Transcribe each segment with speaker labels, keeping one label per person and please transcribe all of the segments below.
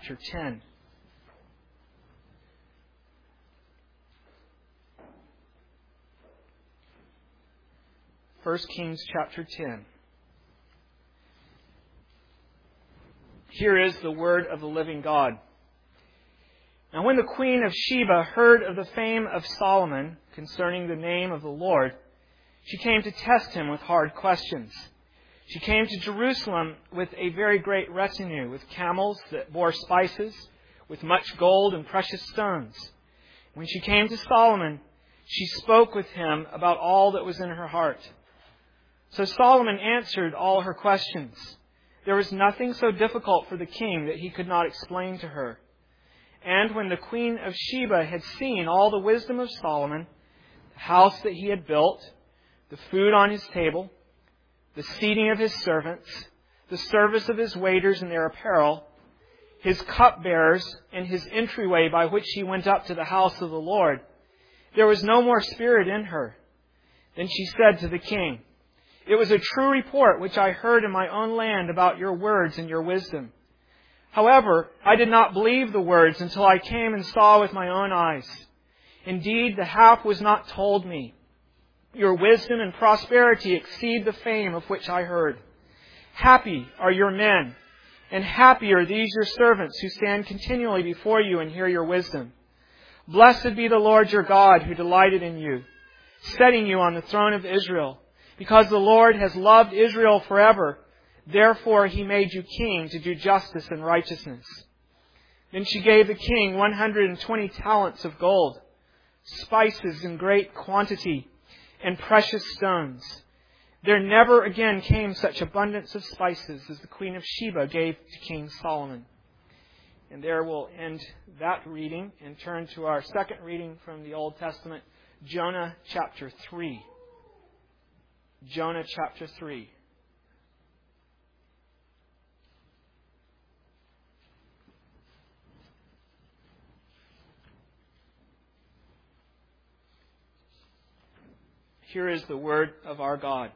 Speaker 1: chapter 10. First Kings chapter 10. Here is the word of the living God. Now when the queen of Sheba heard of the fame of Solomon concerning the name of the Lord, she came to test him with hard questions. She came to Jerusalem with a very great retinue, with camels that bore spices, with much gold and precious stones. When she came to Solomon, she spoke with him about all that was in her heart. So Solomon answered all her questions. There was nothing so difficult for the king that he could not explain to her. And when the queen of Sheba had seen all the wisdom of Solomon, the house that he had built, the food on his table, the seating of his servants, the service of his waiters and their apparel, his cupbearers, and his entryway by which he went up to the house of the Lord, there was no more spirit in her. Then she said to the king, "It was a true report which I heard in my own land about your words and your wisdom. However, I did not believe the words until I came and saw with my own eyes. Indeed, the half was not told me. Your wisdom and prosperity exceed the fame of which I heard. Happy are your men, and happy are these your servants who stand continually before you and hear your wisdom. Blessed be the Lord your God who delighted in you, setting you on the throne of Israel. Because the Lord has loved Israel forever, therefore He made you king to do justice and righteousness." Then she gave the king 120 talents of gold, spices in great quantity, and precious stones. There never again came such abundance of spices as the queen of Sheba gave to King Solomon. And there we'll end that reading and turn to our second reading from the Old Testament, Jonah chapter 3. Jonah chapter 3. Here is the word of our God.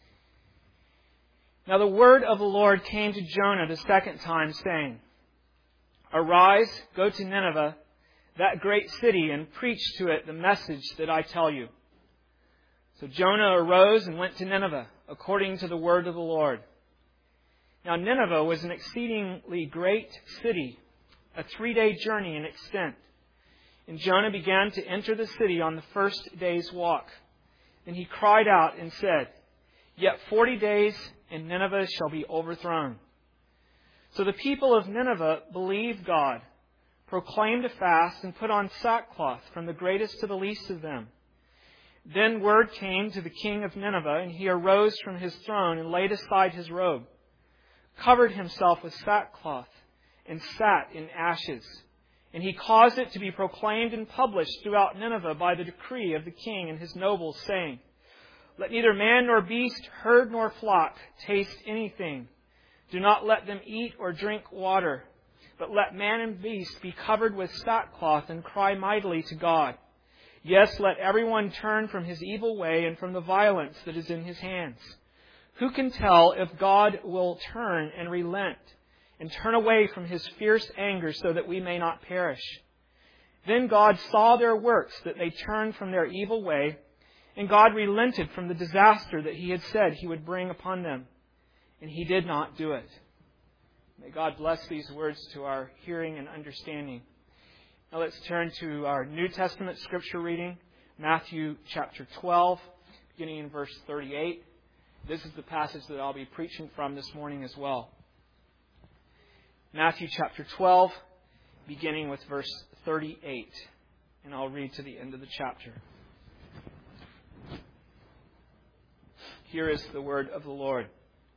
Speaker 1: Now the word of the Lord came to Jonah the second time, saying, "Arise, go to Nineveh, that great city, and preach to it the message that I tell you." So Jonah arose and went to Nineveh, according to the word of the Lord. Now Nineveh was an exceedingly great city, a 3-day journey in extent. And Jonah began to enter the city on the first day's walk. Then he cried out and said, "Yet 40 days, and Nineveh shall be overthrown." So the people of Nineveh believed God, proclaimed a fast, and put on sackcloth from the greatest to the least of them. Then word came to the king of Nineveh, and he arose from his throne and laid aside his robe, covered himself with sackcloth, and sat in ashes. And he caused it to be proclaimed and published throughout Nineveh by the decree of the king and his nobles, saying, "Let neither man nor beast, herd nor flock taste anything. Do not let them eat or drink water, but let man and beast be covered with sackcloth and cry mightily to God. Yes, let everyone turn from his evil way and from the violence that is in his hands. Who can tell if God will turn and relent and turn away from His fierce anger so that we may not perish?" Then God saw their works, that they turned from their evil way, and God relented from the disaster that He had said He would bring upon them, and He did not do it. May God bless these words to our hearing and understanding. Now let's turn to our New Testament scripture reading, Matthew chapter 12, beginning in verse 38. This is the passage that I'll be preaching from this morning as well. Matthew chapter 12, beginning with verse 38. And I'll read to the end of the chapter. Here is the word of the Lord.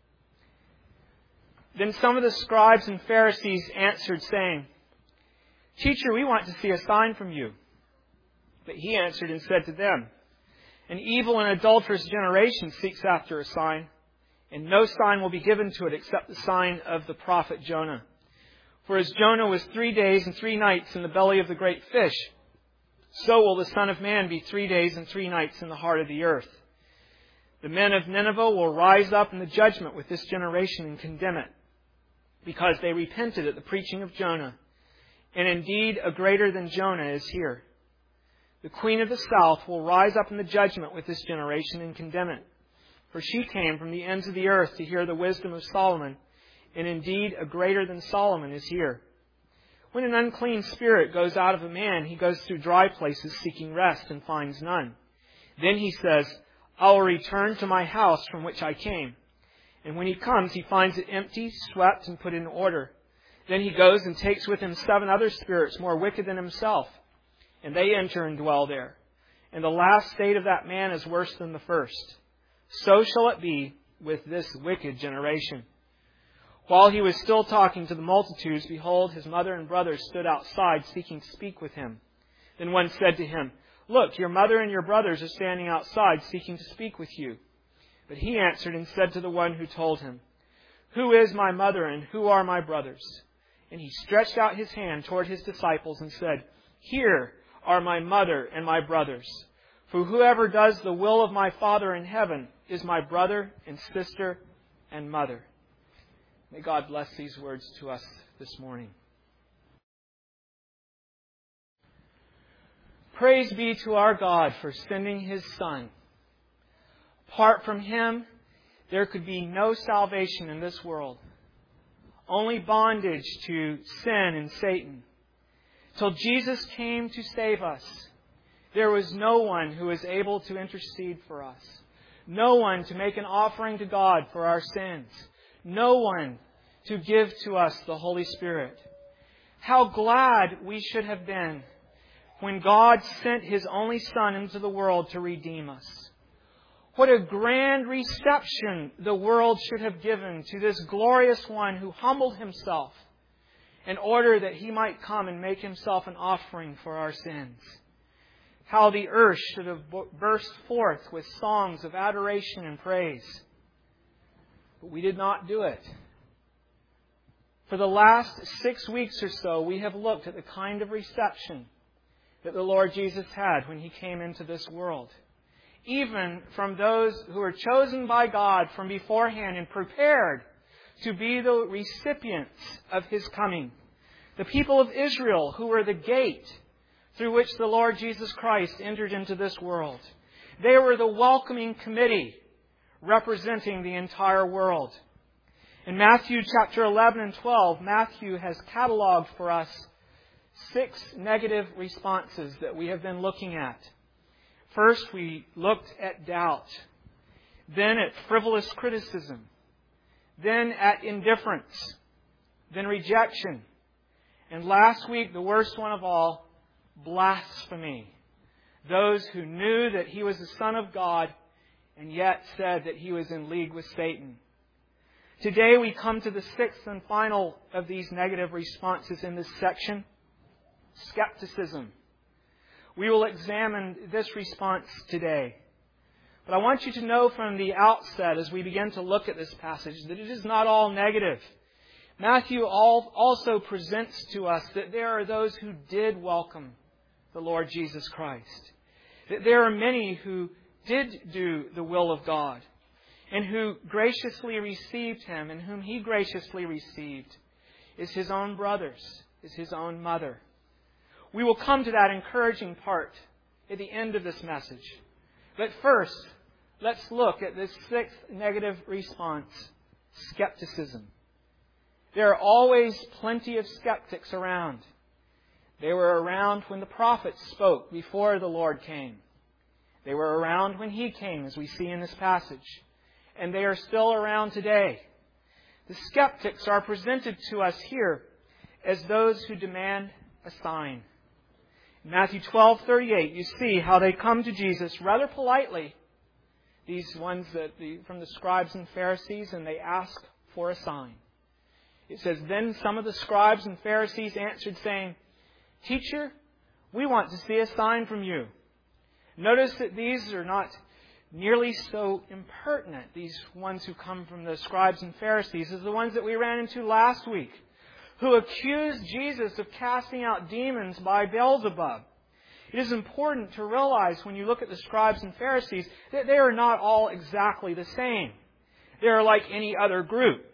Speaker 1: Then some of the scribes and Pharisees answered, saying, "Teacher, we want to see a sign from you." But He answered and said to them, "An evil and adulterous generation seeks after a sign, and no sign will be given to it except the sign of the prophet Jonah. For as Jonah was 3 days and 3 nights in the belly of the great fish, so will the Son of Man be 3 days and 3 nights in the heart of the earth. The men of Nineveh will rise up in the judgment with this generation and condemn it. because they repented at the preaching of Jonah. And indeed, a greater than Jonah is here. The queen of the south will rise up in the judgment with this generation and condemn it. For she came from the ends of the earth to hear the wisdom of Solomon. And indeed, a greater than Solomon is here. When an unclean spirit goes out of a man, he goes through dry places seeking rest and finds none. Then he says, I will return to my house from which I came. And when he comes, he finds it empty, swept, and put in order. Then he goes and takes with him 7 other spirits more wicked than himself. And they enter and dwell there. And the last state of that man is worse than the first. So shall it be with this wicked generation. While he was still talking to the multitudes, behold, his mother and brothers stood outside seeking to speak with him. Then one said to him, Look, your mother and your brothers are standing outside seeking to speak with you. But he answered and said to the one who told him, Who is my mother and who are my brothers? And he stretched out his hand toward his disciples and said, Here are my mother and my brothers. For whoever does the will of my Father in heaven is my brother and sister and mother. May God bless these words to us this morning. Praise be to our God for sending His Son. Apart from Him, there could be no salvation in this world. Only bondage to sin and Satan. Till Jesus came to save us, there was no one who was able to intercede for us. No one to make an offering to God for our sins. No one to give to us the Holy Spirit. How glad we should have been when God sent His only Son into the world to redeem us. What a grand reception the world should have given to this glorious one who humbled Himself in order that He might come and make Himself an offering for our sins. How the earth should have burst forth with songs of adoration and praise. But we did not do it. For the last 6 weeks or so, we have looked at the kind of reception that the Lord Jesus had when He came into this world. Even from those who were chosen by God from beforehand and prepared to be the recipients of His coming. The people of Israel who were the gate through which the Lord Jesus Christ entered into this world. They were the welcoming committee representing the entire world. In Matthew chapter 11 and 12, Matthew has cataloged for us 6 negative responses that we have been looking at. First, we looked at doubt. Then at frivolous criticism. Then at indifference. Then rejection. And last week, the worst one of all, blasphemy. Those who knew that He was the Son of God and yet said that He was in league with Satan. Today we come to the 6th and final of these negative responses in this section. Skepticism. We will examine this response today. But I want you to know from the outset as we begin to look at this passage that it is not all negative. Matthew also presents to us that there are those who did welcome the Lord Jesus Christ. That there are many who did do the will of God and who graciously received Him, and whom He graciously received is His own brothers, is His own mother. We will come to that encouraging part at the end of this message. But first, let's look at this 6th negative response, skepticism. There are always plenty of skeptics around. They were around when the prophets spoke before the Lord came. They were around when He came, as we see in this passage. And they are still around today. The skeptics are presented to us here as those who demand a sign. In Matthew 12:38, you see how they come to Jesus rather politely. These ones from the scribes and Pharisees, and they ask for a sign. It says, Then some of the scribes and Pharisees answered, saying, Teacher, we want to see a sign from you. Notice that these are not nearly so impertinent, these ones who come from the scribes and Pharisees, as the ones that we ran into last week, who accused Jesus of casting out demons by Beelzebub. It is important to realize when you look at the scribes and Pharisees that they are not all exactly the same. They are like any other group.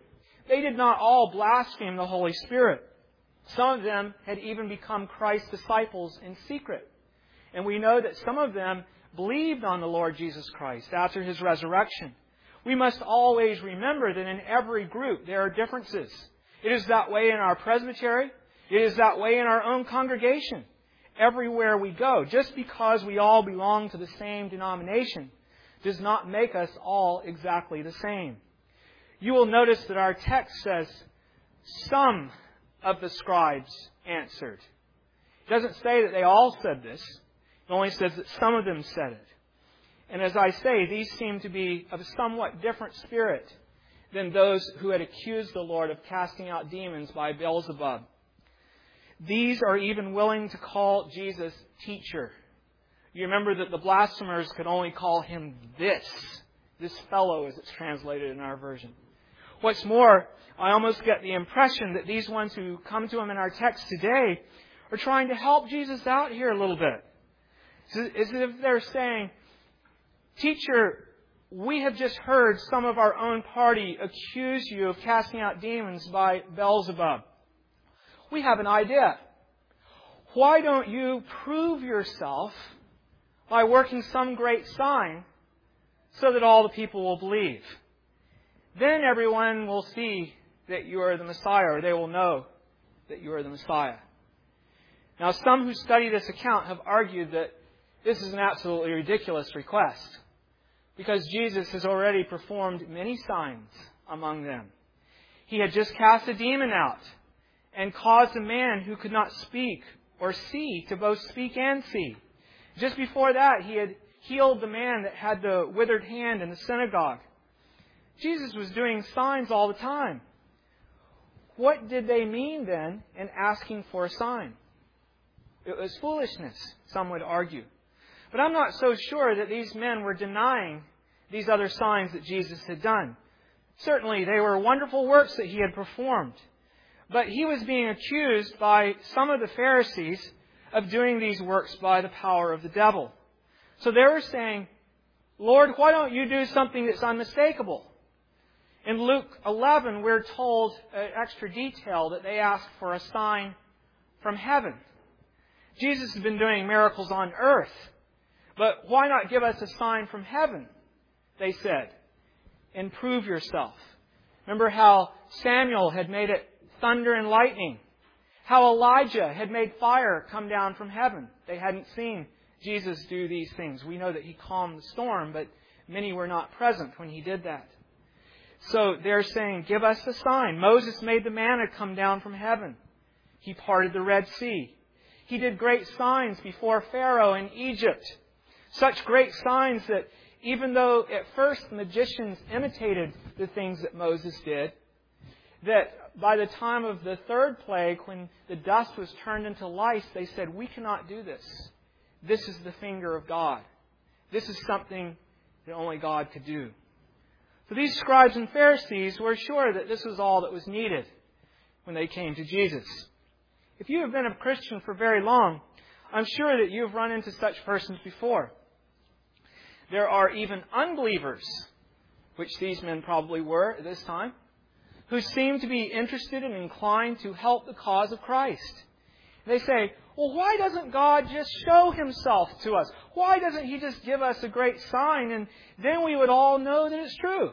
Speaker 1: they did not all blaspheme the Holy Spirit. Some of them had even become Christ's disciples in secret. And we know that some of them believed on the Lord Jesus Christ after His resurrection. We must always remember that in every group there are differences. It is that way in our presbytery. It is that way in our own congregation. Everywhere we go, just because we all belong to the same denomination does not make us all exactly the same. You will notice that our text says, some of the scribes answered. It doesn't say that they all said this. It only says that some of them said it. And as I say, these seem to be of a somewhat different spirit than those who had accused the Lord of casting out demons by Beelzebub. These are even willing to call Jesus teacher. You remember that the blasphemers could only call Him this fellow, as it's translated in our version. What's more, I almost get the impression that these ones who come to Him in our text today are trying to help Jesus out here a little bit. It's as if they're saying, Teacher, we have just heard some of our own party accuse you of casting out demons by Beelzebub. We have an idea. Why don't you prove yourself by working some great sign so that all the people will believe? Then everyone will see that you are the Messiah, or they will know that you are the Messiah. Now, some who study this account have argued that this is an absolutely ridiculous request, because Jesus has already performed many signs among them. He had just cast a demon out and caused a man who could not speak or see to both speak and see. Just before that, He had healed the man that had the withered hand in the synagogue. Jesus was doing signs all the time. What did they mean then in asking for a sign? It was foolishness, some would argue. But I'm not so sure that these men were denying these other signs that Jesus had done. Certainly, they were wonderful works that He had performed. But He was being accused by some of the Pharisees of doing these works by the power of the devil. So they were saying, Lord, why don't you do something that's unmistakable? In Luke 11, we're told extra detail that they asked for a sign from heaven. Jesus has been doing miracles on earth, but why not give us a sign from heaven, they said, and prove yourself. Remember how Samuel had made it thunder and lightning, how Elijah had made fire come down from heaven. They hadn't seen Jesus do these things. We know that He calmed the storm, but many were not present when He did that. So they're saying, give us a sign. Moses made the manna come down from heaven. He parted the Red Sea. He did great signs before Pharaoh in Egypt. Such great signs that even though at first the magicians imitated the things that Moses did, that by the time of the third plague, when the dust was turned into lice, they said, we cannot do this. This is the finger of God. This is something that only God could do. So these scribes and Pharisees were sure that this was all that was needed when they came to Jesus. If you have been a Christian for very long, I'm sure that you've run into such persons before. There are even unbelievers, which these men probably were at this time, who seem to be interested and inclined to help the cause of Christ. They say, well, why doesn't God just show Himself to us? Why doesn't He just give us a great sign and then we would all know that it's true?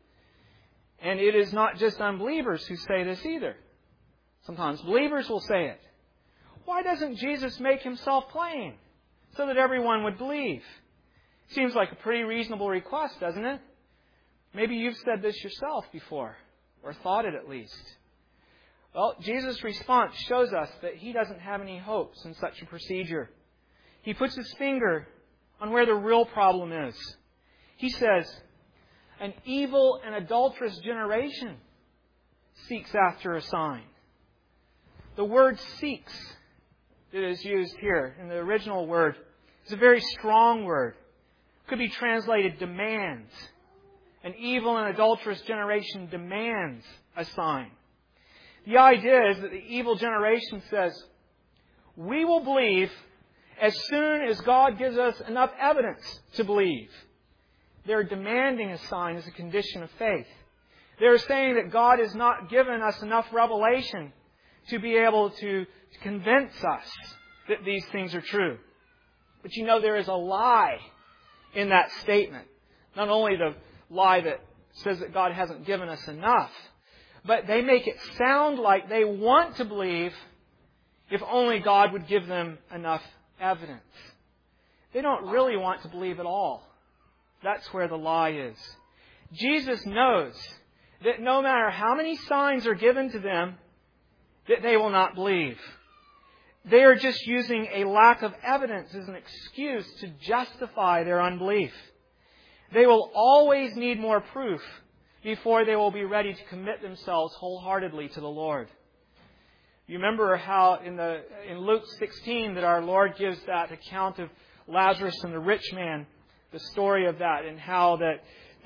Speaker 1: And it is not just unbelievers who say this either. Sometimes believers will say it. Why doesn't Jesus make Himself plain so that everyone would believe? Seems like a pretty reasonable request, doesn't it? Maybe you've said this yourself before, or thought it at least. Well, Jesus' response shows us that He doesn't have any hopes in such a procedure. He puts His finger on where the real problem is. He says, an evil and adulterous generation seeks after a sign. The word seeks that is used here in the original word is a very strong word. It could be translated demands. An evil and adulterous generation demands a sign. The idea is that the evil generation says, we will believe as soon as God gives us enough evidence to believe. They're demanding a sign as a condition of faith. They're saying that God has not given us enough revelation to be able to convince us that these things are true. But you know, there is a lie in that statement. Not only the lie that says that God hasn't given us enough, but they make it sound like they want to believe if only God would give them enough evidence. They don't really want to believe at all. That's where the lie is. Jesus knows that no matter how many signs are given to them, that they will not believe. They are just using a lack of evidence as an excuse to justify their unbelief. They will always need more proof before they will be ready to commit themselves wholeheartedly to the Lord. You remember how in Luke 16 that our Lord gives that account of Lazarus and the rich man, the story of that, and how that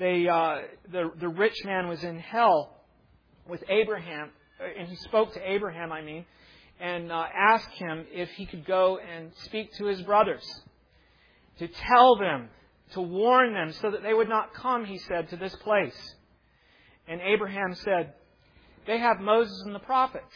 Speaker 1: the rich man was in hell with Abraham, and he spoke to Abraham, and asked him if he could go and speak to his brothers, to tell them, to warn them, so that they would not come, he said, to this place. And Abraham said, "They have Moses and the prophets.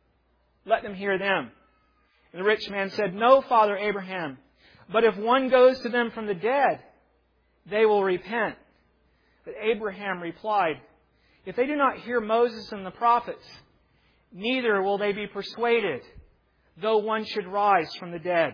Speaker 1: Let them hear them." And the rich man said, "No, Father Abraham, but if one goes to them from the dead, they will repent." But Abraham replied, "If they do not hear Moses and the prophets, neither will they be persuaded, though one should rise from the dead."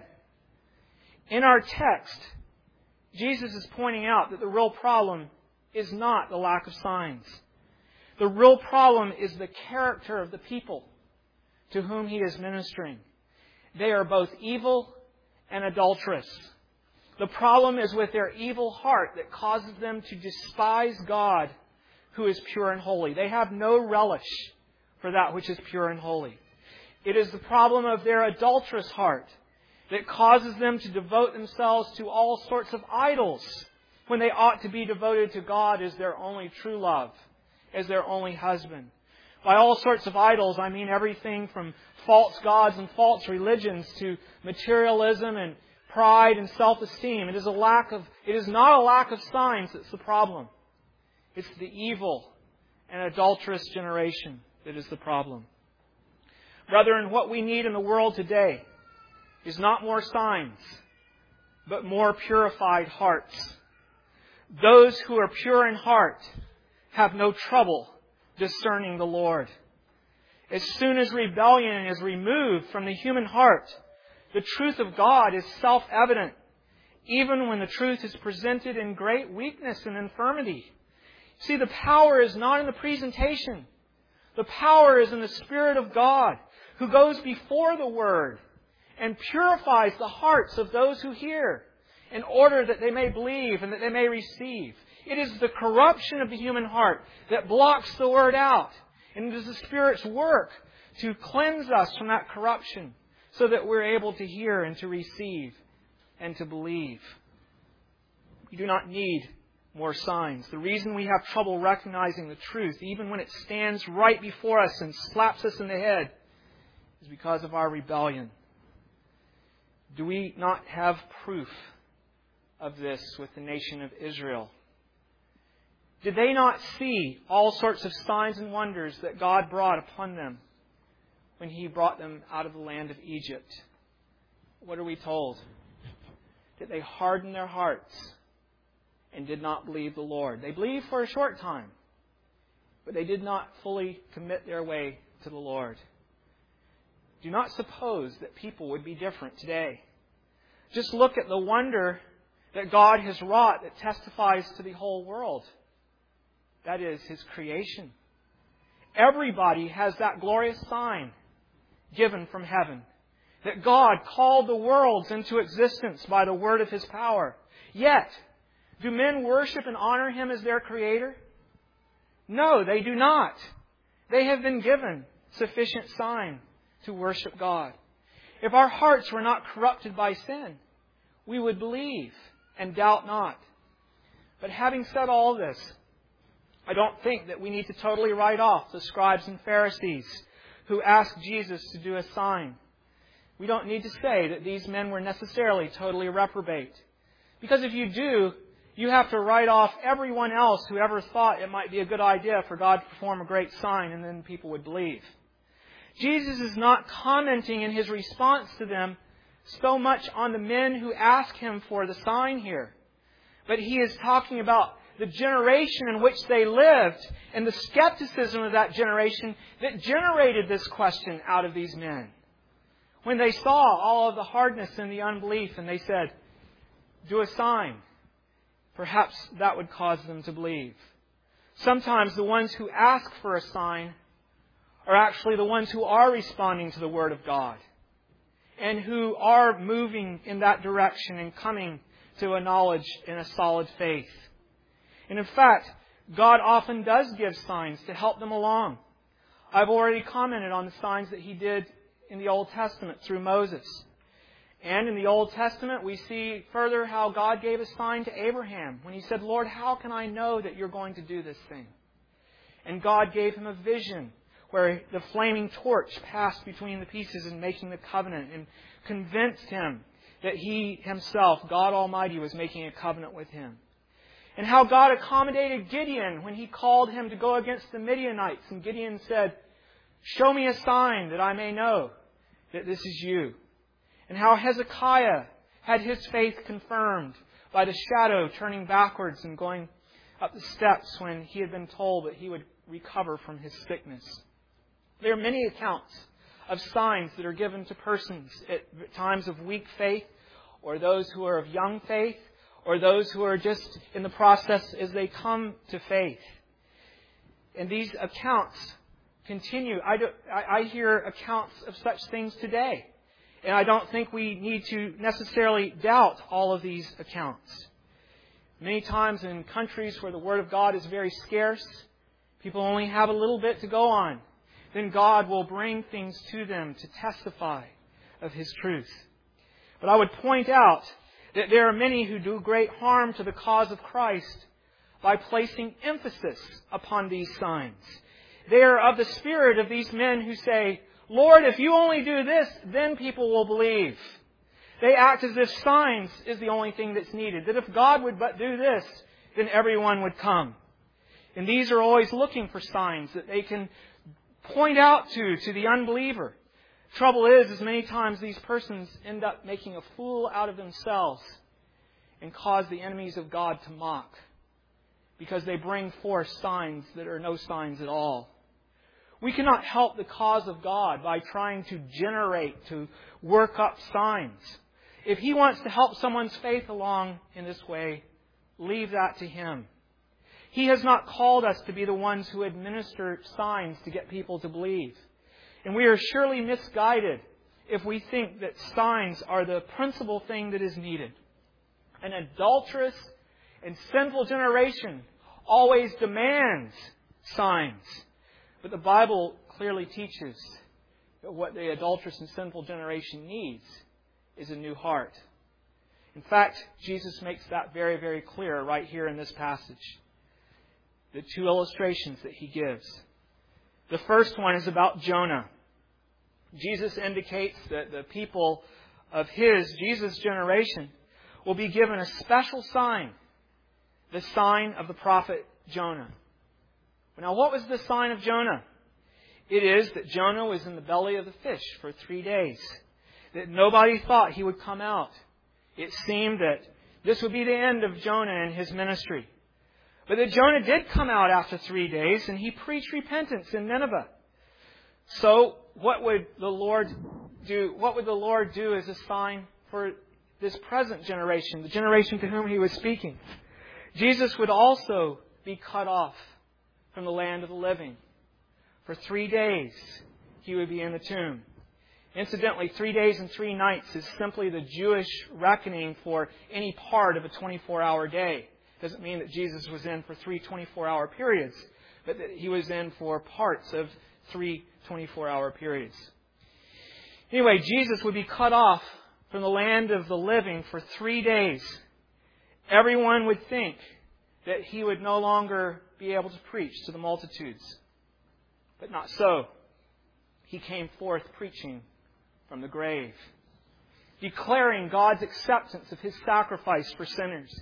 Speaker 1: In our text, Jesus is pointing out that the real problem is not the lack of signs. The real problem is the character of the people to whom He is ministering. They are both evil and adulterous. The problem is with their evil heart that causes them to despise God, who is pure and holy. They have no relish for that which is pure and holy. It is the problem of their adulterous heart that causes them to devote themselves to all sorts of idols when they ought to be devoted to God as their only true love, as their only husband. By all sorts of idols, I mean everything from false gods and false religions to materialism and pride and self-esteem. It is not a lack of signs that's the problem. It's the evil and adulterous generation that is the problem. Brethren, what we need in the world today is not more signs, but more purified hearts. Those who are pure in heart have no trouble discerning the Lord. As soon as rebellion is removed from the human heart, the truth of God is self-evident, even when the truth is presented in great weakness and infirmity. See, the power is not in the presentation. The power is in the Spirit of God, who goes before the Word and purifies the hearts of those who hear, in order that they may believe and that they may receive. It is the corruption of the human heart that blocks the Word out. And it is the Spirit's work to cleanse us from that corruption so that we're able to hear and to receive and to believe. We do not need more signs. The reason we have trouble recognizing the truth, even when it stands right before us and slaps us in the head, is because of our rebellion. Do we not have proof of this with the nation of Israel? Did they not see all sorts of signs and wonders that God brought upon them when He brought them out of the land of Egypt? What are we told? That they hardened their hearts and did not believe the Lord. They believed for a short time, but they did not fully commit their way to the Lord. Do not suppose that people would be different today. Just look at the wonder that God has wrought that testifies to the whole world. That is His creation. Everybody has that glorious sign given from heaven, that God called the worlds into existence by the word of His power. Yet, do men worship and honor Him as their Creator? No, they do not. They have been given sufficient sign to worship God. If our hearts were not corrupted by sin, we would believe and doubt not. But having said all this, I don't think that we need to totally write off the scribes and Pharisees who asked Jesus to do a sign. We don't need to say that these men were necessarily totally reprobate. Because if you do, You have to write off everyone else who ever thought it might be a good idea for God to perform a great sign, and then people would believe. Jesus is not commenting in His response to them so much on the men who ask Him for the sign here. But He is talking about the generation in which they lived and the skepticism of that generation that generated this question out of these men. When they saw all of the hardness and the unbelief and they said, "Do a sign," perhaps that would cause them to believe. Sometimes the ones who ask for a sign are actually the ones who are responding to the Word of God and who are moving in that direction and coming to a knowledge and a solid faith. And in fact, God often does give signs to help them along. I've already commented on the signs that He did in the Old Testament through Moses. And in the Old Testament, we see further how God gave a sign to Abraham when he said, "Lord, how can I know that you're going to do this thing?" And God gave him a vision where the flaming torch passed between the pieces in making the covenant and convinced him that He Himself, God Almighty, was making a covenant with him. And how God accommodated Gideon when he called him to go against the Midianites. And Gideon said, "Show me a sign that I may know that this is you." And how Hezekiah had his faith confirmed by the shadow turning backwards and going up the steps when he had been told that he would recover from his sickness. There are many accounts of signs that are given to persons at times of weak faith, or those who are of young faith, or those who are just in the process as they come to faith. And these accounts continue. I hear accounts of such things today. And I don't think we need to necessarily doubt all of these accounts. Many times in countries where the Word of God is very scarce, people only have a little bit to go on. Then God will bring things to them to testify of His truth. But I would point out that there are many who do great harm to the cause of Christ by placing emphasis upon these signs. They are of the spirit of these men who say, "Lord, if you only do this, then people will believe." They act as if signs is the only thing that's needed. That if God would but do this, then everyone would come. And these are always looking for signs that they can point out to the unbeliever. Trouble is many times these persons end up making a fool out of themselves and cause the enemies of God to mock because they bring forth signs that are no signs at all. We cannot help the cause of God by trying to work up signs. If He wants to help someone's faith along in this way, leave that to Him. He has not called us to be the ones who administer signs to get people to believe. And we are surely misguided if we think that signs are the principal thing that is needed. An adulterous and sinful generation always demands signs. But the Bible clearly teaches that what the adulterous and sinful generation needs is a new heart. In fact, Jesus makes that very, very clear right here in this passage. The two illustrations that He gives. The first one is about Jonah. Jesus indicates that the people of Jesus' generation, will be given a special sign. The sign of the prophet Jonah. Now, what was the sign of Jonah? It is that Jonah was in the belly of the fish for 3 days. That nobody thought he would come out. It seemed that this would be the end of Jonah and his ministry. But that Jonah did come out after 3 days, and he preached repentance in Nineveh. So, what would the Lord do? What would the Lord do as a sign for this present generation, the generation to whom He was speaking? Jesus would also be cut off from the land of the living. For 3 days, He would be in the tomb. Incidentally, 3 days and 3 nights is simply the Jewish reckoning for any part of a 24-hour day. It doesn't mean that Jesus was in for 3 24-hour periods, but that He was in for parts of 3 24-hour periods. Anyway, Jesus would be cut off from the land of the living for 3 days. Everyone would think that He would no longer be able to preach to the multitudes. But not so. He came forth preaching from the grave, declaring God's acceptance of His sacrifice for sinners,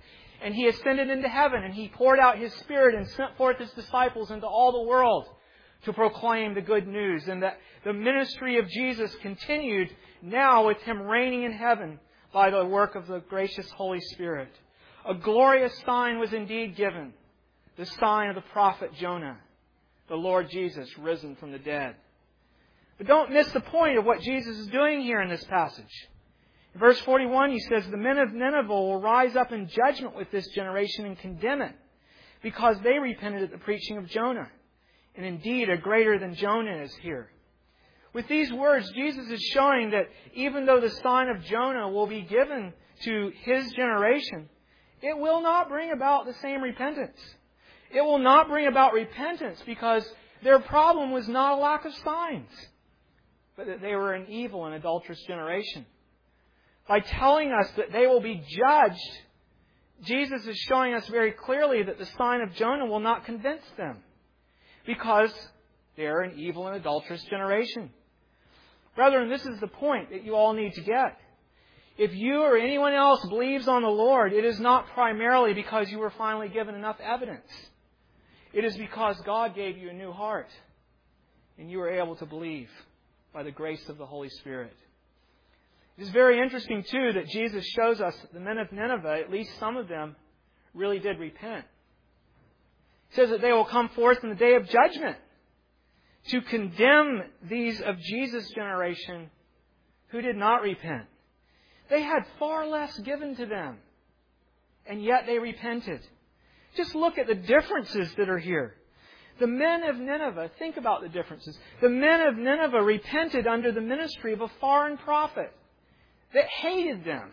Speaker 1: And He ascended into heaven, and He poured out His Spirit and sent forth His disciples into all the world to proclaim the good news. And that the ministry of Jesus continued now with Him reigning in heaven by the work of the gracious Holy Spirit. A glorious sign was indeed given, the sign of the prophet Jonah, the Lord Jesus risen from the dead. But don't miss the point of what Jesus is doing here in this passage. In verse 41, He says, the men of Nineveh will rise up in judgment with this generation and condemn it, because they repented at the preaching of Jonah. And indeed, a greater than Jonah is here. With these words, Jesus is showing that even though the sign of Jonah will be given to his generation, it will not bring about the same repentance. It will not bring about repentance because their problem was not a lack of signs, but that they were an evil and adulterous generation. By telling us that they will be judged, Jesus is showing us very clearly that the sign of Jonah will not convince them, because they're an evil and adulterous generation. Brethren, this is the point that you all need to get. If you or anyone else believes on the Lord, it is not primarily because you were finally given enough evidence. It is because God gave you a new heart, and you were able to believe by the grace of the Holy Spirit. It is very interesting, too, that Jesus shows us that the men of Nineveh, at least some of them, really did repent. He says that they will come forth in the day of judgment to condemn these of Jesus' generation who did not repent. They had far less given to them, and yet they repented. Just look at the differences that are here. The men of Nineveh, think about the differences. The men of Nineveh repented under the ministry of a foreign prophet that hated them.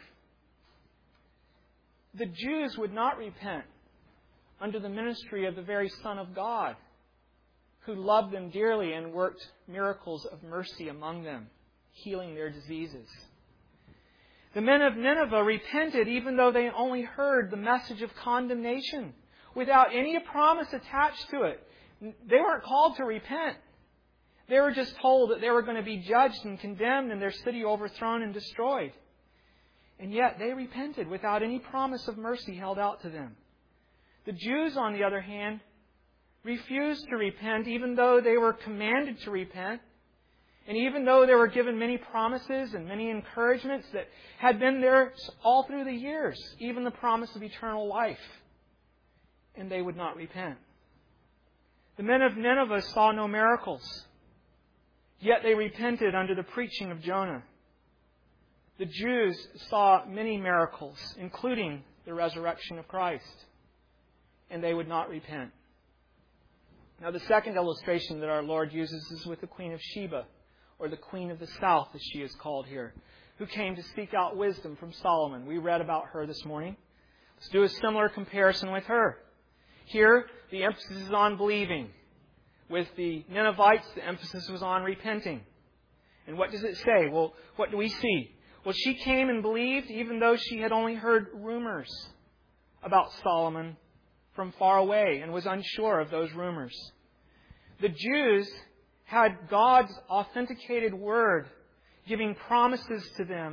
Speaker 1: The Jews would not repent under the ministry of the very Son of God, who loved them dearly and worked miracles of mercy among them, healing their diseases. The men of Nineveh repented even though they only heard the message of condemnation without any promise attached to it. They weren't called to repent. They were just told that they were going to be judged and condemned and their city overthrown and destroyed. And yet they repented without any promise of mercy held out to them. The Jews, on the other hand, refused to repent even though they were commanded to repent. And even though they were given many promises and many encouragements that had been there all through the years, even the promise of eternal life, and they would not repent. The men of Nineveh saw no miracles, yet they repented under the preaching of Jonah. The Jews saw many miracles, including the resurrection of Christ, and they would not repent. Now, the second illustration that our Lord uses is with the Queen of Sheba, or the Queen of the South, as she is called here, who came to seek out wisdom from Solomon. We read about her this morning. Let's do a similar comparison with her. Here, the emphasis is on believing. With the Ninevites, the emphasis was on repenting. And what does it say? Well, what do we see? Well, she came and believed even though she had only heard rumors about Solomon from far away and was unsure of those rumors. The Jews had God's authenticated word giving promises to them.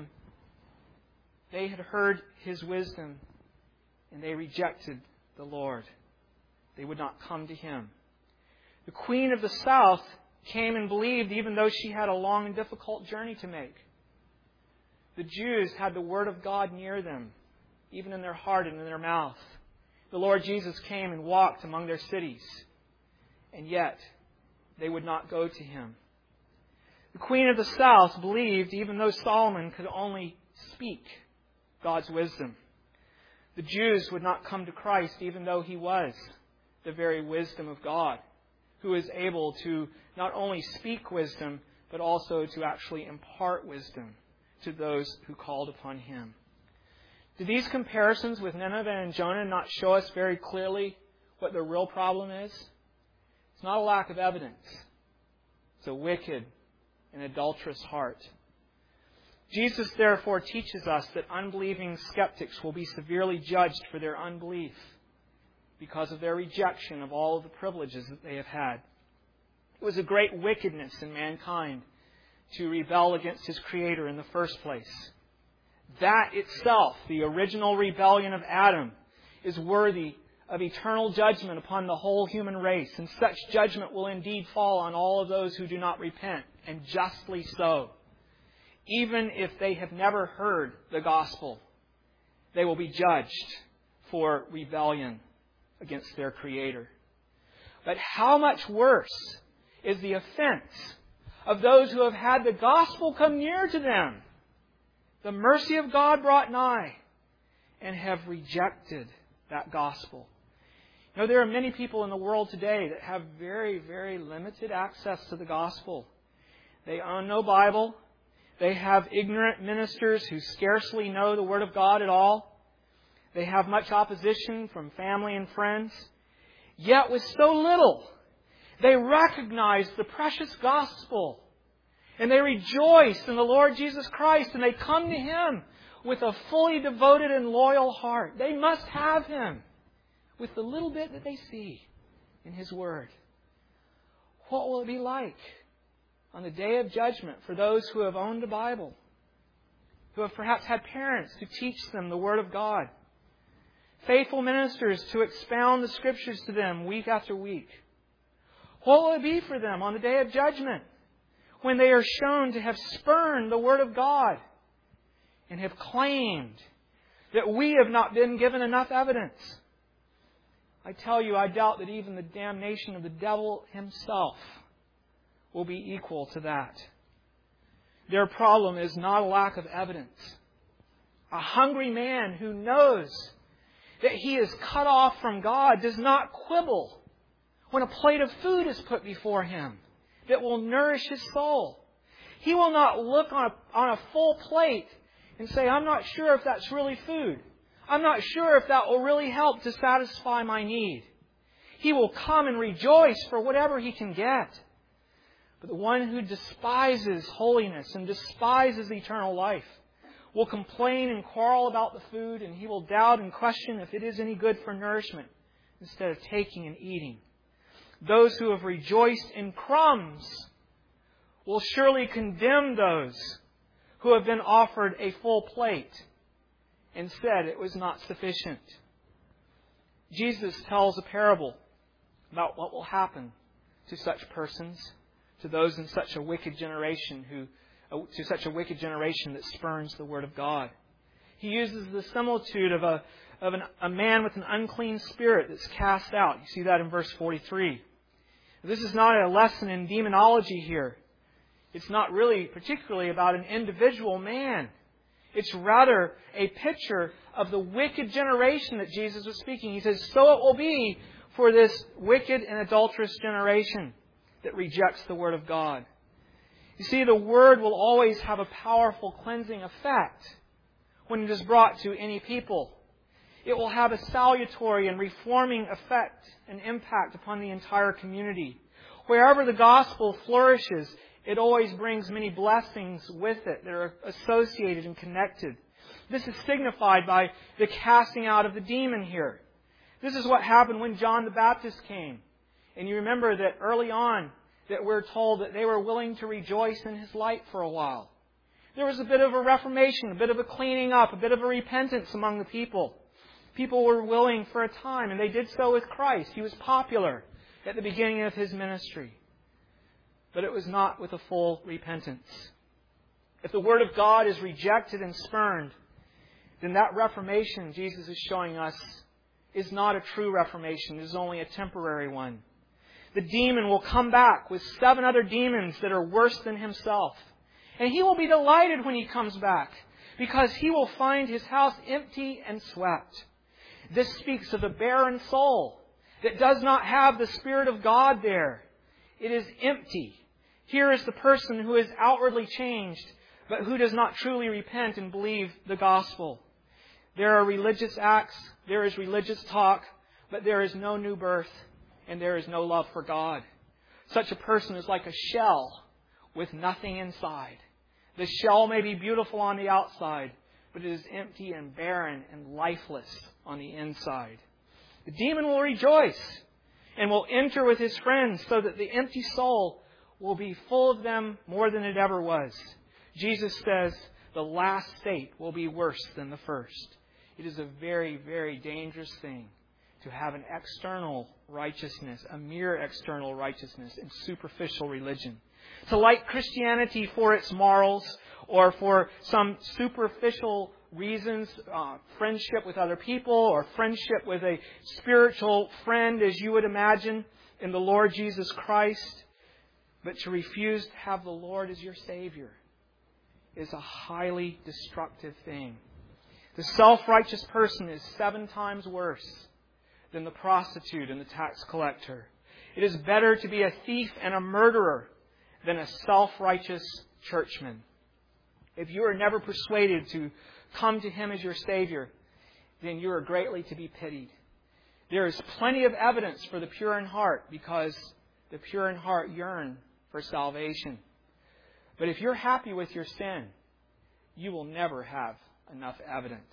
Speaker 1: They had heard His wisdom and they rejected the Lord. They would not come to Him. The Queen of the South came and believed even though she had a long and difficult journey to make. The Jews had the Word of God near them, even in their heart and in their mouth. The Lord Jesus came and walked among their cities, and yet they would not go to Him. The Queen of the South believed even though Solomon could only speak God's wisdom. The Jews would not come to Christ even though He was the very wisdom of God, who is able to not only speak wisdom, but also to actually impart wisdom to those who called upon Him. Do these comparisons with Nineveh and Jonah not show us very clearly what the real problem is? It's not a lack of evidence. It's a wicked and adulterous heart. Jesus therefore teaches us that unbelieving skeptics will be severely judged for their unbelief because of their rejection of all of the privileges that they have had. It was a great wickedness in mankind to rebel against His Creator in the first place. That itself, the original rebellion of Adam, is worthy of eternal judgment upon the whole human race, and such judgment will indeed fall on all of those who do not repent, and justly so. Even if they have never heard the gospel, they will be judged for rebellion against their Creator. But how much worse is the offense of those who have had the gospel come near to them, the mercy of God brought nigh, and have rejected that gospel. You know, there are many people in the world today that have very, very limited access to the gospel. They own no Bible. They have ignorant ministers who scarcely know the Word of God at all. They have much opposition from family and friends. Yet with so little, they recognize the precious gospel. And they rejoice in the Lord Jesus Christ. And they come to Him with a fully devoted and loyal heart. They must have Him with the little bit that they see in His Word. What will it be like on the day of judgment for those who have owned a Bible, who have perhaps had parents to teach them the Word of God, faithful ministers to expound the Scriptures to them week after week? What will it be for them on the day of judgment when they are shown to have spurned the Word of God and have claimed that we have not been given enough evidence? I tell you, I doubt that even the damnation of the devil himself will be equal to that. Their problem is not a lack of evidence. A hungry man who knows that he is cut off from God does not quibble when a plate of food is put before him that will nourish his soul. He will not look on a full plate and say, I'm not sure if that's really food. I'm not sure if that will really help to satisfy my need. He will come and rejoice for whatever he can get. But the one who despises holiness and despises eternal life will complain and quarrel about the food, and he will doubt and question if it is any good for nourishment instead of taking and eating. Those who have rejoiced in crumbs will surely condemn those who have been offered a full plate and said it was not sufficient. Jesus tells a parable about what will happen to such persons, to those in such a wicked generation that spurns the Word of God. He uses the similitude of a man with an unclean spirit that's cast out. You see that in verse 43. This is not a lesson in demonology here. It's not really particularly about an individual man. It's rather a picture of the wicked generation that Jesus was speaking. He says, so it will be for this wicked and adulterous generation that rejects the Word of God. You see, the Word will always have a powerful cleansing effect when it is brought to any people. It will have a salutary and reforming effect and impact upon the entire community. Wherever the gospel flourishes, it always brings many blessings with it that are associated and connected. This is signified by the casting out of the demon here. This is what happened when John the Baptist came. And you remember that early on that we're told that they were willing to rejoice in His light for a while. There was a bit of a reformation, a bit of a cleaning up, a bit of a repentance among the people. People were willing for a time, and they did so with Christ. He was popular at the beginning of His ministry. But it was not with a full repentance. If the Word of God is rejected and spurned, then that reformation Jesus is showing us is not a true reformation. It is only a temporary one. The demon will come back with 7 other demons that are worse than himself. And he will be delighted when he comes back, because he will find his house empty and swept. This speaks of a barren soul that does not have the Spirit of God there. It is empty. Here is the person who is outwardly changed, but who does not truly repent and believe the gospel. There are religious acts, there is religious talk, but there is no new birth, and there is no love for God. Such a person is like a shell with nothing inside. The shell may be beautiful on the outside, but it is empty and barren and lifeless on the inside. The demon will rejoice and will enter with his friends so that the empty soul will be full of them more than it ever was. Jesus says the last state will be worse than the first. It is a very, very dangerous thing to have an external righteousness, a mere external righteousness and superficial religion. To like Christianity for its morals or for some superficial reasons, friendship with other people or friendship with a spiritual friend, as you would imagine, in the Lord Jesus Christ, but to refuse to have the Lord as your Savior is a highly destructive thing. The self-righteous person is 7 times worse than the prostitute and the tax collector. It is better to be a thief and a murderer than a self-righteous churchman. If you are never persuaded to come to Him as your Savior, then you are greatly to be pitied. There is plenty of evidence for the pure in heart because the pure in heart yearn for salvation. But if you're happy with your sin, you will never have enough evidence.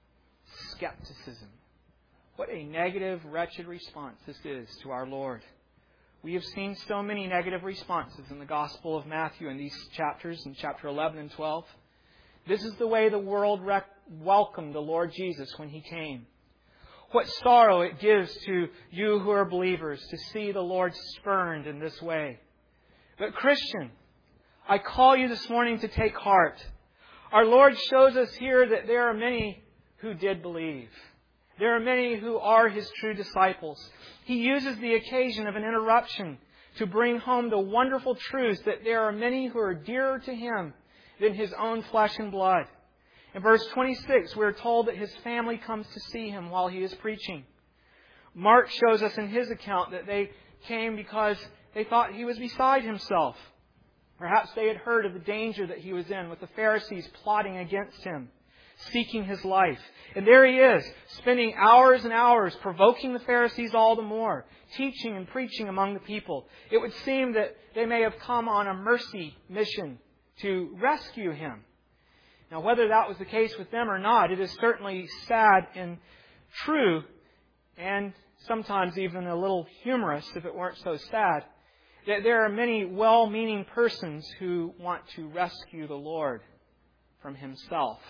Speaker 1: Skepticism. What a negative, wretched response this is to our Lord. We have seen so many negative responses in the Gospel of Matthew in these chapters, in chapter 11 and 12. This is the way the world welcomed the Lord Jesus when He came. What sorrow it gives to you who are believers to see the Lord spurned in this way. But Christian, I call you this morning to take heart. Our Lord shows us here that there are many who did believe. There are many who are His true disciples. He uses the occasion of an interruption to bring home the wonderful truth that there are many who are dearer to Him than His own flesh and blood. In verse 26, we are told that His family comes to see Him while He is preaching. Mark shows us in his account that they came because they thought He was beside Himself. Perhaps they had heard of the danger that He was in with the Pharisees plotting against Him, seeking His life. And there He is, spending hours and hours provoking the Pharisees all the more, teaching and preaching among the people. It would seem that they may have come on a mercy mission to rescue Him. Now, whether that was the case with them or not, it is certainly sad and true, and sometimes even a little humorous if it weren't so sad, that there are many well-meaning persons who want to rescue the Lord from Himself.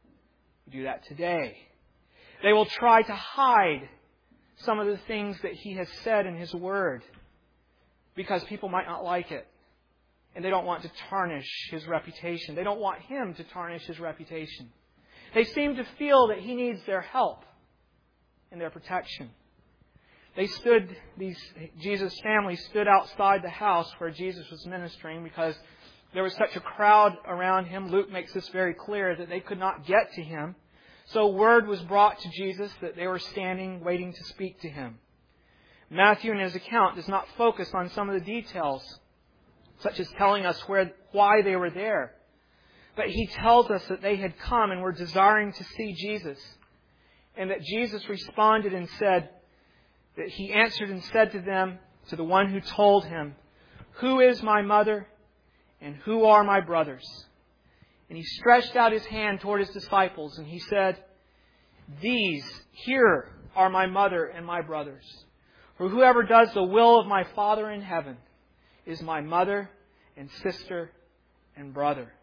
Speaker 1: We do that today. They will try to hide some of the things that He has said in His Word because people might not like it. And they don't want to tarnish His reputation. They don't want Him to tarnish His reputation. They seem to feel that He needs their help and their protection. Jesus' family stood outside the house where Jesus was ministering because there was such a crowd around Him. Luke makes this very clear that they could not get to Him. So word was brought to Jesus that they were standing waiting to speak to Him. Matthew in his account does not focus on some of the details, such as telling us why they were there. But he tells us that they had come and were desiring to see Jesus. And that Jesus responded and said, that He answered and said to them, to the one who told Him, "Who is my mother and who are my brothers?" And He stretched out His hand toward His disciples and He said, "These here are my mother and my brothers. For whoever does the will of my Father in heaven is my mother and sister and brother."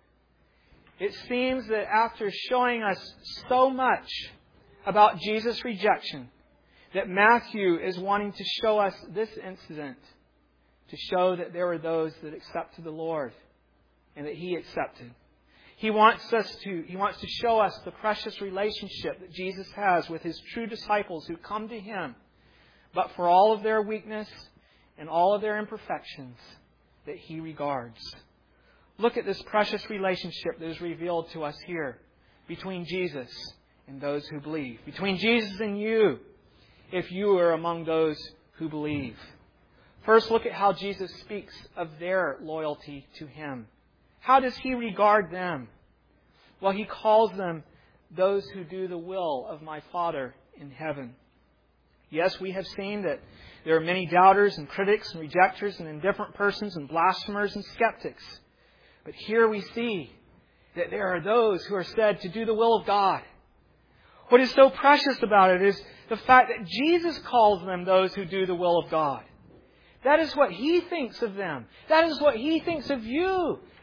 Speaker 1: It seems that after showing us so much about Jesus' rejection, that Matthew is wanting to show us this incident to show that there were those that accepted the Lord and that He accepted. He wants to show us the precious relationship that Jesus has with His true disciples who come to Him, but for all of their weakness and all of their imperfections that He regards. Look at this precious relationship that is revealed to us here between Jesus and those who believe. Between Jesus and you, if you are among those who believe. First, look at how Jesus speaks of their loyalty to Him. How does He regard them? Well, He calls them those who do the will of my Father in heaven. Yes, we have seen that there are many doubters and critics and rejectors and indifferent persons and blasphemers and skeptics. But here we see that there are those who are said to do the will of God. What is so precious about it is the fact that Jesus calls them those who do the will of God. That is what He thinks of them. That is what He thinks of you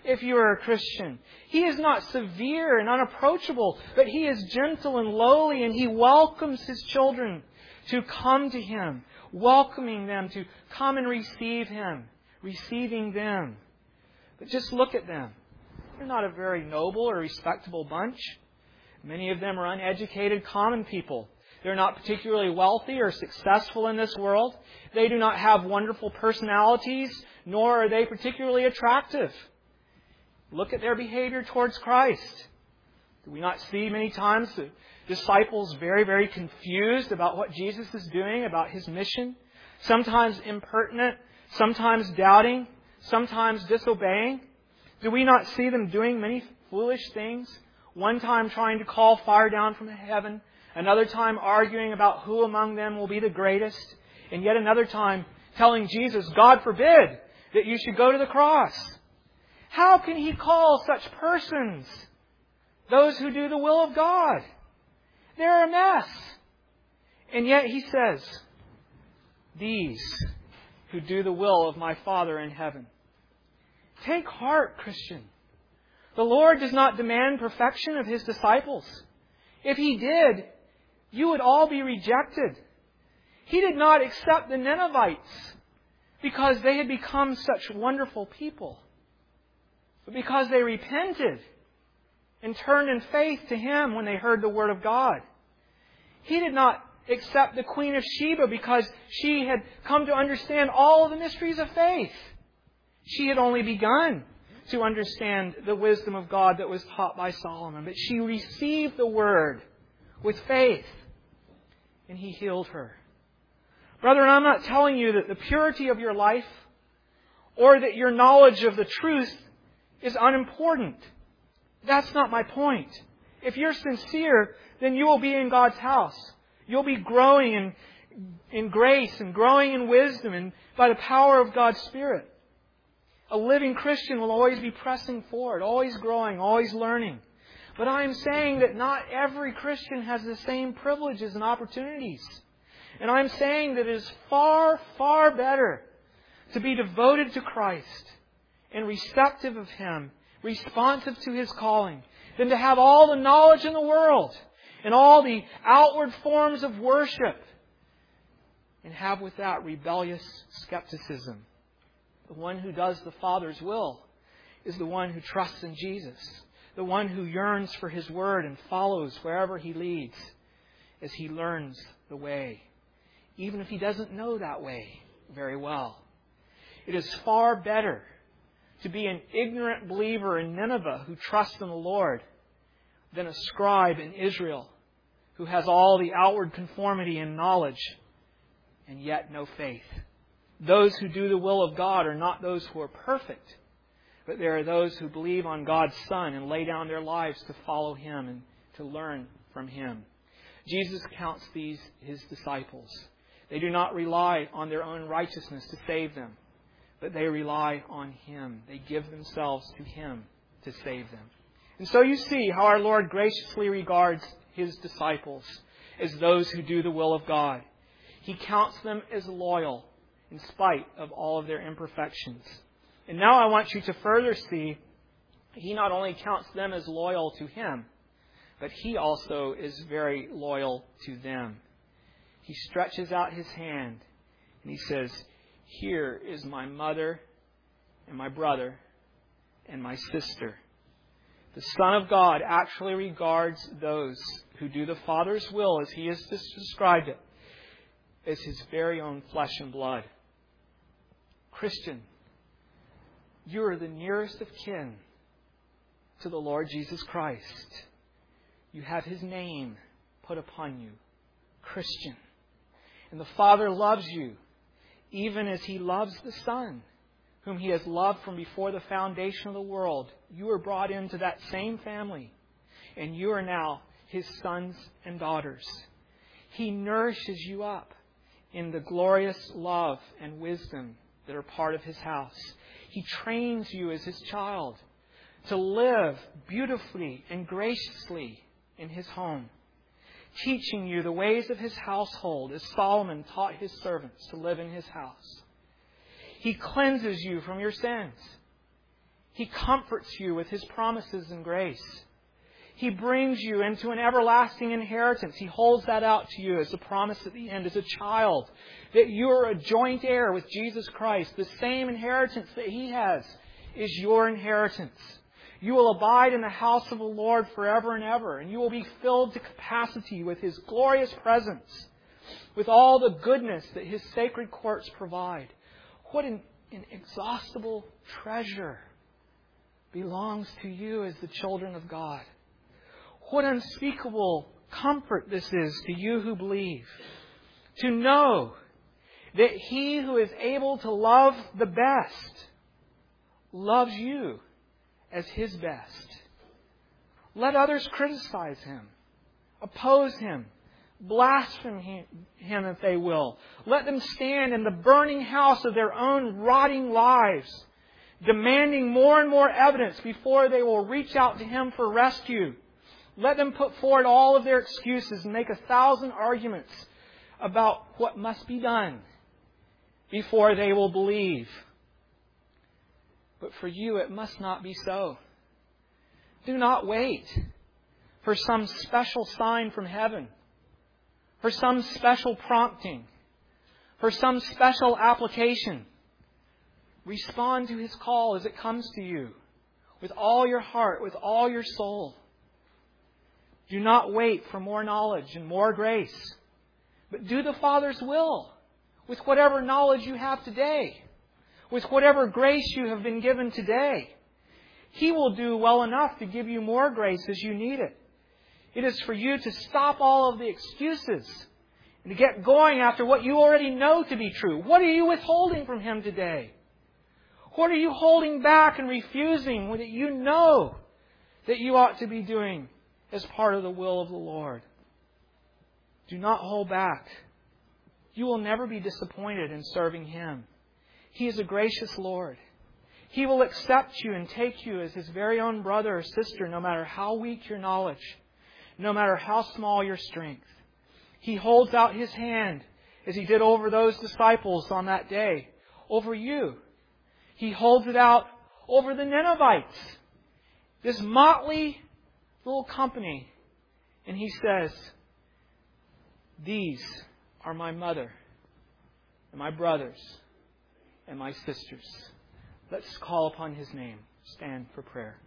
Speaker 1: if you are a Christian. He is not severe and unapproachable, but He is gentle and lowly, and He welcomes His children to come to Him, welcoming them to come and receive Him, receiving them. But just look at them. They're not a very noble or respectable bunch. Many of them are uneducated, common people. They're not particularly wealthy or successful in this world. They do not have wonderful personalities, nor are they particularly attractive. Look at their behavior towards Christ. Do we not see many times the disciples very, very confused about what Jesus is doing, about His mission? Sometimes impertinent, sometimes doubting, sometimes disobeying. Do we not see them doing many foolish things? One time trying to call fire down from heaven, another time arguing about who among them will be the greatest, and yet another time telling Jesus, God forbid that you should go to the cross. How can He call such persons those who do the will of God? They're a mess. And yet He says, these who do the will of my Father in heaven. Take heart, Christian. The Lord does not demand perfection of His disciples. If He did, you would all be rejected. He did not accept the Ninevites because they had become such wonderful people, but because they repented and turned in faith to Him when they heard the Word of God. He did not accept the Queen of Sheba because she had come to understand all the mysteries of faith. She had only begun to understand the wisdom of God that was taught by Solomon. But she received the Word with faith, and He healed her. Brethren, I'm not telling you that the purity of your life or that your knowledge of the truth is unimportant. That's not my point. If you're sincere, then you will be in God's house. You'll be growing in grace and growing in wisdom and by the power of God's Spirit. A living Christian will always be pressing forward, always growing, always learning. But I am saying that not every Christian has the same privileges and opportunities. And I'm saying that it is far, far better to be devoted to Christ and receptive of Him, responsive to His calling, than to have all the knowledge in the world and all the outward forms of worship and have with that rebellious skepticism. The one who does the Father's will is the one who trusts in Jesus, the one who yearns for His Word and follows wherever He leads as he learns the way, even if he doesn't know that way very well. It is far better to be an ignorant believer in Nineveh who trusts in the Lord than a scribe in Israel who has all the outward conformity and knowledge and yet no faith. Those who do the will of God are not those who are perfect, but they are those who believe on God's Son and lay down their lives to follow Him and to learn from Him. Jesus counts these His disciples. They do not rely on their own righteousness to save them, but they rely on Him. They give themselves to Him to save them. And so you see how our Lord graciously regards His disciples as those who do the will of God. He counts them as loyal in spite of all of their imperfections. And now I want you to further see He not only counts them as loyal to Him, but He also is very loyal to them. He stretches out His hand and He says, "Here is my mother and my brother and my sister." The Son of God actually regards those who do the Father's will, as He has described it, as His very own flesh and blood. Christian, you are the nearest of kin to the Lord Jesus Christ. You have His name put upon you, Christian. And the Father loves you, even as He loves the Son, whom He has loved from before the foundation of the world. You are brought into that same family, and you are now His sons and daughters. He nourishes you up in the glorious love and wisdom that are part of His house. He trains you as His child to live beautifully and graciously in His home, teaching you the ways of His household as Solomon taught his servants to live in His house. He cleanses you from your sins. He comforts you with His promises and grace. He brings you into an everlasting inheritance. He holds that out to you as a promise at the end, as a child, that you are a joint heir with Jesus Christ. The same inheritance that He has is your inheritance. You will abide in the house of the Lord forever and ever, and you will be filled to capacity with His glorious presence, with all the goodness that His sacred courts provide. What an inexhaustible treasure belongs to you as the children of God. What unspeakable comfort this is to you who believe. To know that He who is able to love the best loves you as His best. Let others criticize Him, oppose Him, blaspheme Him if they will. Let them stand in the burning house of their own rotting lives, demanding more and more evidence before they will reach out to Him for rescue. Let them put forward all of their excuses and make 1,000 arguments about what must be done before they will believe. But for you, it must not be so. Do not wait for some special sign from heaven, for some special prompting, for some special application. Respond to His call as it comes to you, with all your heart, with all your soul. Do not wait for more knowledge and more grace, but do the Father's will with whatever knowledge you have today, with whatever grace you have been given today. He will do well enough to give you more grace as you need it. It is for you to stop all of the excuses and to get going after what you already know to be true. What are you withholding from Him today? What are you holding back and refusing that you know that you ought to be doing as part of the will of the Lord? Do not hold back. You will never be disappointed in serving Him. He is a gracious Lord. He will accept you and take you as His very own brother or sister, no matter how weak your knowledge, no matter how small your strength. He holds out His hand as He did over those disciples on that day, over you. He holds it out over the Ninevites, this motley little company. And He says, these are my mother and my brothers and my sisters. Let's call upon His name. Stand for prayer.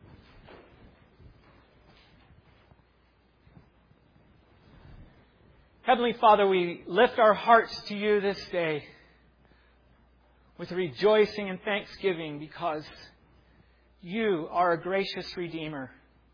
Speaker 1: Heavenly Father, we lift our hearts to You this day with rejoicing and thanksgiving because You are a gracious Redeemer.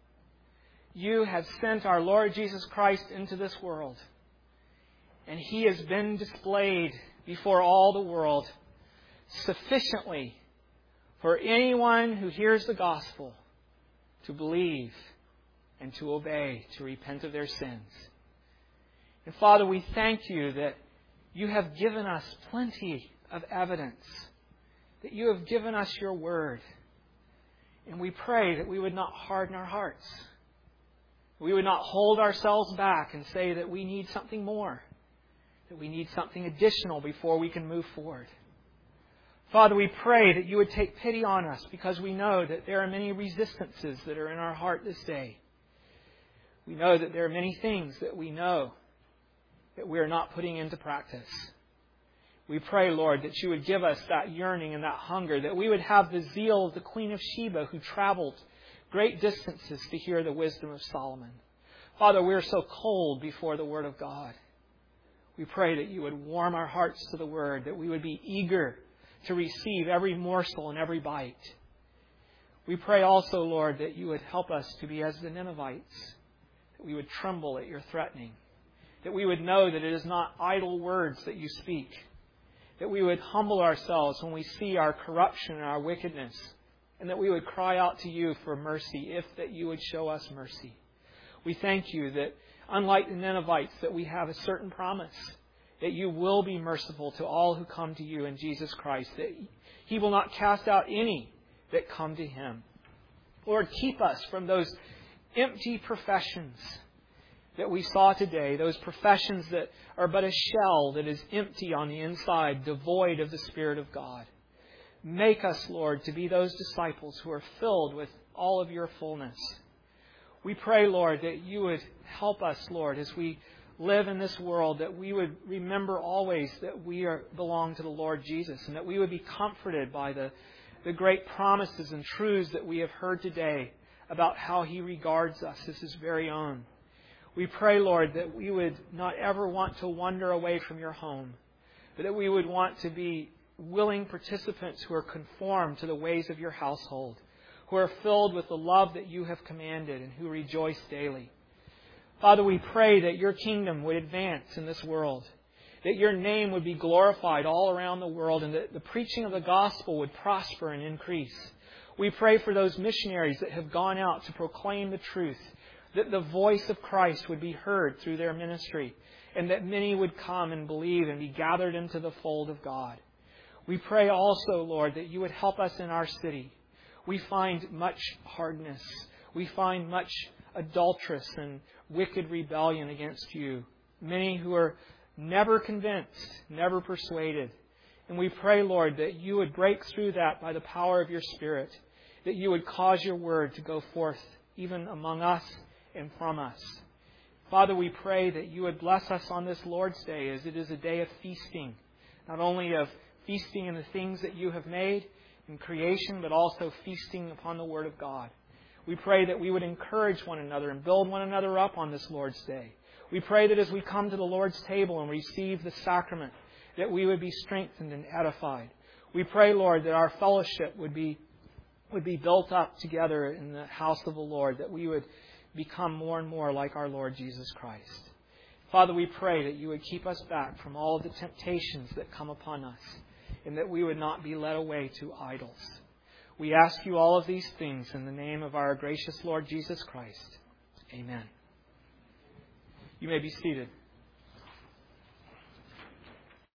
Speaker 1: You have sent our Lord Jesus Christ into this world, and He has been displayed before all the world sufficiently for anyone who hears the gospel to believe and to obey, to repent of their sins. And Father, we thank You that You have given us plenty of evidence, that You have given us Your Word. And we pray that we would not harden our hearts. We would not hold ourselves back and say that we need something more, that we need something additional before we can move forward. Father, we pray that You would take pity on us because we know that there are many resistances that are in our heart this day. We know that there are many things that we know that we are not putting into practice. We pray, Lord, that You would give us that yearning and that hunger, that we would have the zeal of the Queen of Sheba who traveled great distances to hear the wisdom of Solomon. Father, we are so cold before the Word of God. We pray that You would warm our hearts to the Word, that we would be eager to receive every morsel and every bite. We pray also, Lord, that You would help us to be as the Ninevites, that we would tremble at Your threatening, that we would know that it is not idle words that You speak, that we would humble ourselves when we see our corruption and our wickedness, and that we would cry out to You for mercy, if that You would show us mercy. We thank You that, unlike the Ninevites, that we have a certain promise, that You will be merciful to all who come to You in Jesus Christ, that He will not cast out any that come to Him. Lord, keep us from those empty professions that we saw today, those professions that are but a shell that is empty on the inside, devoid of the Spirit of God. Make us, Lord, to be those disciples who are filled with all of your fullness. We pray, Lord, that you would help us, Lord, as we live in this world, that we would remember always that we belong to the Lord Jesus, and that we would be comforted by the great promises and truths that we have heard today about how He regards us as His very own. We pray, Lord, that we would not ever want to wander away from your home, but that we would want to be willing participants who are conformed to the ways of your household, who are filled with the love that you have commanded and who rejoice daily. Father, we pray that your kingdom would advance in this world, that your name would be glorified all around the world, and that the preaching of the gospel would prosper and increase. We pray for those missionaries that have gone out to proclaim the truth, that the voice of Christ would be heard through their ministry, and that many would come and believe and be gathered into the fold of God. We pray also, Lord, that you would help us in our city. We find much hardness. We find much adulterous and wicked rebellion against you. Many who are never convinced, never persuaded. And we pray, Lord, that you would break through that by the power of your Spirit, that you would cause your word to go forth even among us and from us. Father, we pray that you would bless us on this Lord's Day, as it is a day of feasting, not only of feasting in the things that you have made in creation, but also feasting upon the Word of God. We pray that we would encourage one another and build one another up on this Lord's Day. We pray that as we come to the Lord's table and receive the sacrament, that we would be strengthened and edified. We pray, Lord, that our fellowship would be built up together in the house of the Lord, that we would become more and more like our Lord Jesus Christ. Father, we pray that you would keep us back from all of the temptations that come upon us, and that we would not be led away to idols. We ask you all of these things in the name of our gracious Lord Jesus Christ. Amen. You may be seated.